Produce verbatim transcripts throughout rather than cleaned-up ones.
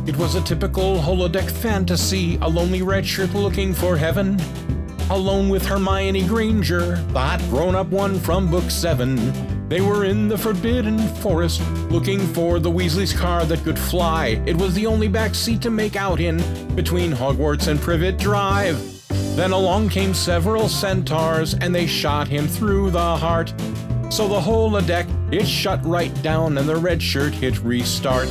It was a typical holodeck fantasy, a lonely redshirt looking for heaven, alone with Hermione Granger, the hot grown-up one from book seven. They were in the Forbidden Forest, looking for the Weasley's car that could fly. It was the only backseat to make out in, between Hogwarts and Privet Drive. Then along came several centaurs, and they shot him through the heart. So the holodeck, it shut right down, and the red shirt hit restart.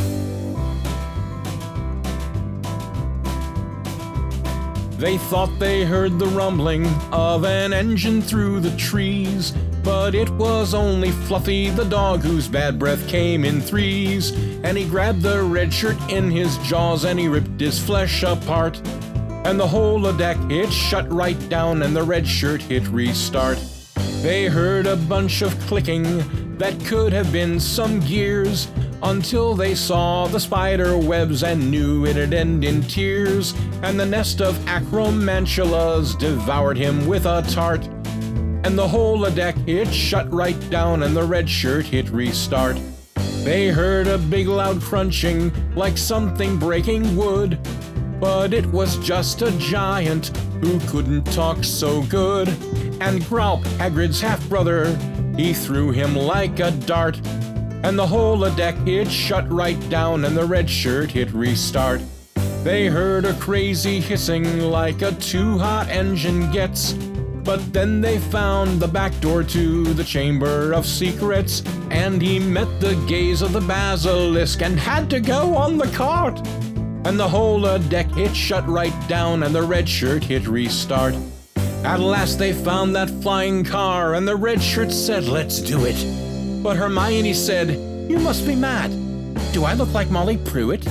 They thought they heard the rumbling of an engine through the trees, but it was only Fluffy the dog whose bad breath came in threes. And he grabbed the red shirt in his jaws and he ripped his flesh apart. And the holodeck, it shut right down, and the red shirt hit restart. They heard a bunch of clicking that could have been some gears, until they saw the spider webs and knew it'd end in tears. And the nest of acromantulas devoured him with a tart. And the holodeck, it shut right down, and the red shirt hit restart. They heard a big loud crunching, like something breaking wood, but it was just a giant who couldn't talk so good. And Grawp, Hagrid's half-brother, he threw him like a dart. And the holodeck, it shut right down, and the red shirt hit restart. They heard a crazy hissing like a too-hot engine gets, but then they found the back door to the Chamber of Secrets, and he met the gaze of the basilisk and had to go on the cart. And the holodeck, it shut right down, and the red shirt hit restart. At last they found that flying car, and the red shirt said, "Let's do it." But Hermione said, "You must be mad. Do I look like Molly Pruitt?"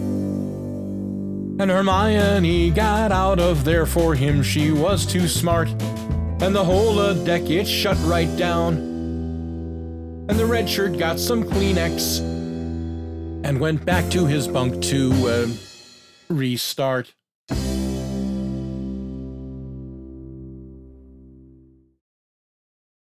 And Hermione got out of there, for him she was too smart. And the holodeck, it shut right down, and the red shirt got some Kleenex and went back to his bunk to uh, restart.